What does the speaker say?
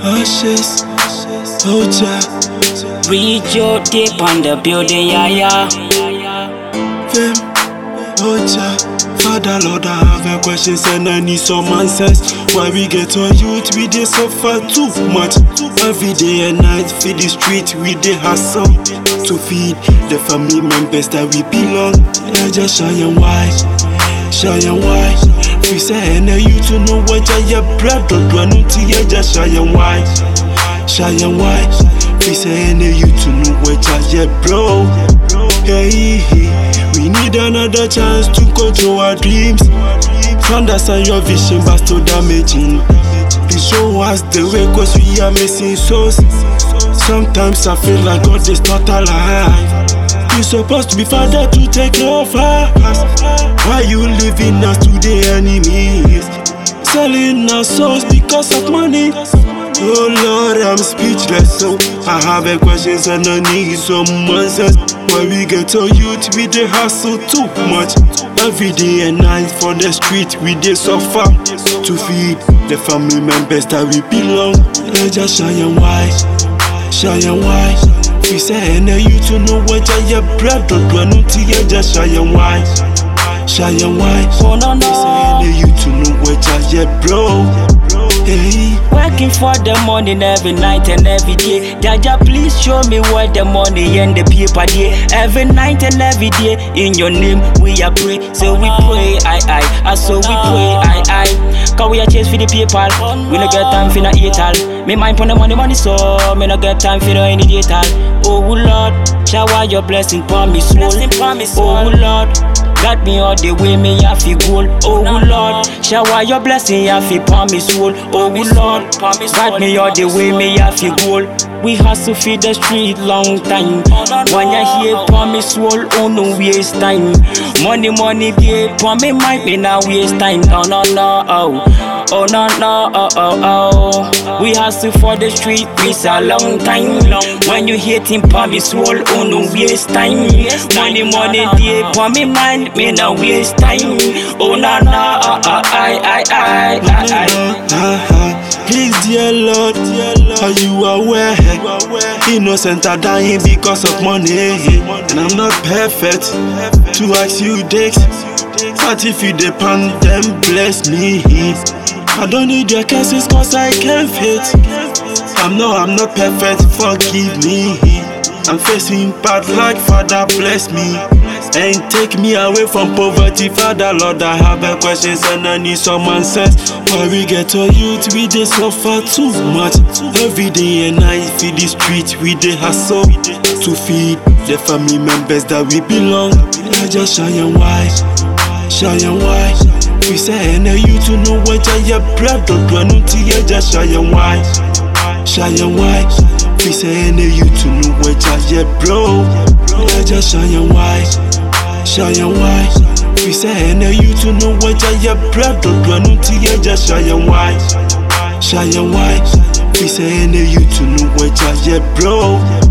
Ashes, Ocha, Read your deep on the building, yeah. Fame, Ocha. Father, Lord, I have a question and I need some answers. Why we get our youth, we dey suffer too much. Every day and night, feed the street, we dey hustle to feed the family members that we belong. Yeah, just shy and wide, shy and wide. We say, and you to know what your blood don't do, yeah, just shy and wide, shy and wide. We say, and you to know what your bro. Hey, we need another chance to control our dreams. Understand your vision, but still damaging. Please show us the way, cause we are missing souls. Sometimes I feel like God is not alive. You're supposed to be father to take care of us. Why you leaving us to the enemies? Selling our souls because of money. Oh Lord, I'm speechless, so I have a questions and I need some answers. Why we get our youth, we dey hustle too much. Every day and night for the street, we dey suffer to feed the family members that we belong. Yeah, just shy and wide, shy and wide. We say, and you to know what your blood don't do, yeah, just shy and wide, shy and wide. Oh no We say, and you to know what your bro. Hey. Working for the money every night and every day. Jaja, please show me where the money and the paper day. Every night and every day, in your name we are pray. So we pray, I. So we pray, I. Cause we are chase for the people. We no get time for no eat all. Me mind for the money, so me no get time for no any data. Oh Lord, shower your blessing upon me soul. Oh Lord, got me all the way, me have to goal. Oh Lord, shower your blessing, have to upon me soul. Oh Lord, got me all the way, me have to goal. We hustle feed the street long time. When you hear upon me soul, oh no waste time. Money, be upon me mind, me now waste time. Oh no, oh no, oh. We hustle for the street, it's a long time. When you hit him upon me soul, oh no waste time. Money, be upon me mind, me now waste time. Oh no, I. Please, dear Lord, are you aware? Innocent are dying because of money. And I'm not perfect to ask you this, but if you depend, then bless me. I don't need your curses cause I can't fit. I'm not perfect, forgive me. I'm facing bad luck, Father bless me. And take me away from poverty, Father Lord, I have a questions and I need some answers. Why we get our youth, we dey suffer too much. Every day and night, feed the street, we dey hustle to feed the family members that we belong. I just shy and wide, shy and wide. We say, and you to know what your blood don't do, yeah, just shy and wide, shy and wide. We say, and you to know what your bro. I just shy and wide, shy and wide. We say, and you to know what your blood don't do, yeah, just shy and wide, shy and wide. We say, and you to know what your bro.